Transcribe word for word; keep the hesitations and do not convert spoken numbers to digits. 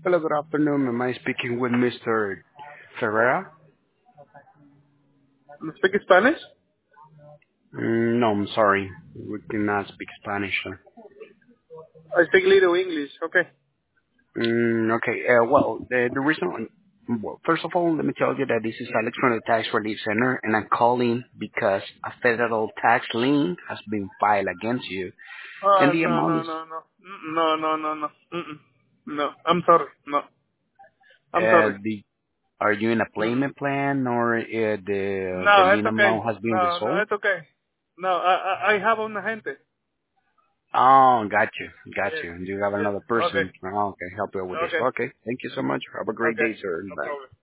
Hello, good afternoon. Am I speaking with Mister Ferreira? You speak Spanish? Mm, no, I'm sorry. We cannot speak Spanish, sir. I speak little English. Okay. Mm, okay, uh, well, the, the reason, well, first of all, let me tell you that this is Alex from the Tax Relief Center, and I'm calling because a federal tax lien has been filed against you, and Uh, the no, amount no, is, no, no. Mm, No, no, no, no. Mm-mm. No, I'm sorry. No, I'm uh, sorry. the, are you in a Mm-mm. payment plan, or uh, the, the No, it's lien okay. amount has been No, no, resolved? it's okay. No, I, I, I have un agente. Oh, got you. Got Yes, you. You have yes. another Okay, person. Oh, okay. Help you with this. okay, Okay. Thank you so much. Have a great okay. day, sir. No Bye. problem.